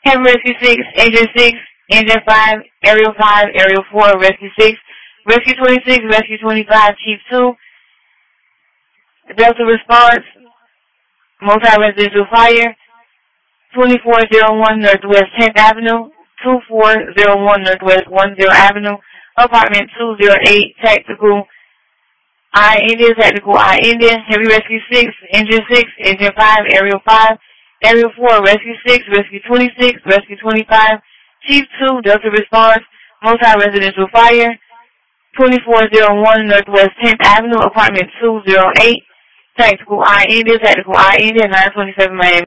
Heavy Rescue 6, Engine 6, Engine 5, Aerial 5, Aerial 4, Rescue 6, Rescue 26, Rescue 25, Chief 2, Delta Response, Multi-Residential Fire, 2401 Northwest 10th Avenue, 2401 Northwest 10 Avenue, Apartment 208, Tactical I India, Tactical I India, Heavy Rescue 6, Engine 6, Engine 5, Aerial 5, Aerial 4, Rescue 6, Rescue 26, Rescue 25, Chief 2, Delta Response, Multi-Residential Fire, 2401 Northwest 10th Avenue, Apartment 208, Tactical I India, 927 Miami.